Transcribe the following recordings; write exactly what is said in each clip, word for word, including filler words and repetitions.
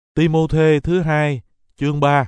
Ti-mô-thê thứ hai, chương ba.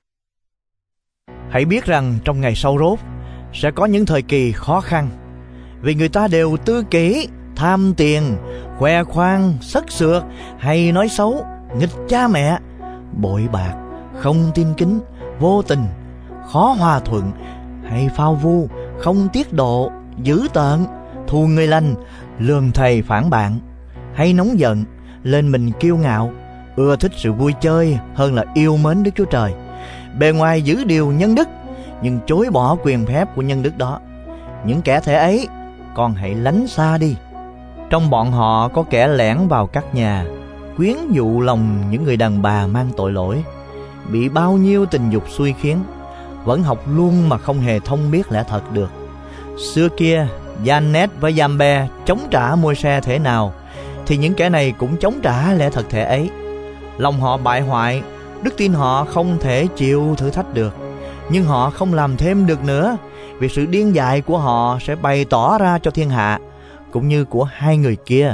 Hãy biết rằng trong ngày sau rốt sẽ có những thời kỳ khó khăn, vì người ta đều tư kỷ, tham tiền, khoe khoang, sất sượt, hay nói xấu, nghịch cha mẹ, bội bạc, không tin kính, vô tình, khó hòa thuận, hay phao vu, không tiết độ, dữ tợn, thù người lành, lường thầy phản bạn, hay nóng giận, lên mình kiêu ngạo, ưa thích sự vui chơi hơn là yêu mến Đức Chúa Trời. Bề ngoài giữ điều nhân đức, nhưng chối bỏ quyền phép của nhân đức đó. Những kẻ thể ấy, con hãy lánh xa đi. Trong bọn họ có kẻ lẻn vào các nhà, quyến dụ lòng những người đàn bà mang tội lỗi, bị bao nhiêu tình dục xui khiến, vẫn học luôn mà không hề thông biết lẽ thật được. Xưa kia, Giannet với Giambe chống trả Môi-se thể nào, thì những kẻ này cũng chống trả lẽ thật thể ấy. Lòng họ bại hoại, đức tin họ không thể chịu thử thách được, nhưng họ không làm thêm được nữa, vì sự điên dại của họ sẽ bày tỏ ra cho thiên hạ, cũng như của hai người kia.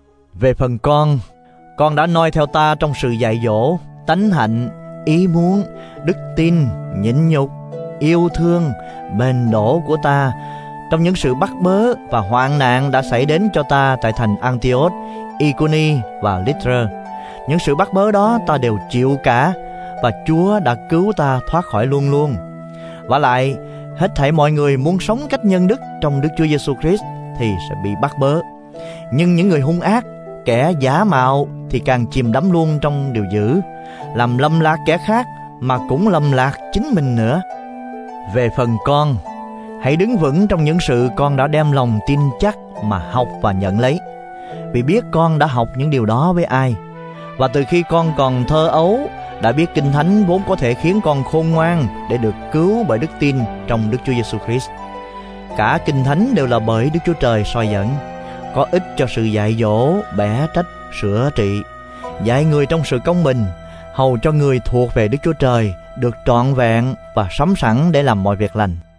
Về phần con, con đã noi theo ta trong sự dạy dỗ, tánh hạnh, ý muốn, đức tin, nhịn nhục, yêu thương, bền đổ của ta trong những sự bắt bớ và hoạn nạn đã xảy đến cho ta tại thành Antioch, Iconi và Lystra. Những sự bắt bớ đó ta đều chịu cả, và Chúa đã cứu ta thoát khỏi luôn luôn. Vả lại, hết thảy mọi người muốn sống cách nhân đức trong Đức Chúa Giêsu Christ thì sẽ bị bắt bớ. Nhưng những người hung ác, kẻ giả mạo thì càng chìm đắm luôn trong điều dữ, làm lầm lạc kẻ khác mà cũng lầm lạc chính mình nữa. Về phần con, hãy đứng vững trong những sự con đã đem lòng tin chắc mà học và nhận lấy, vì biết con đã học những điều đó với ai. Và từ khi con còn thơ ấu, đã biết Kinh Thánh vốn có thể khiến con khôn ngoan để được cứu bởi đức tin trong Đức Chúa Giêsu Christ. Cả Kinh Thánh đều là bởi Đức Chúa Trời soi dẫn, có ích cho sự dạy dỗ, bẻ trách, sửa trị, dạy người trong sự công bình, hầu cho người thuộc về Đức Chúa Trời được trọn vẹn và sắm sẵn để làm mọi việc lành.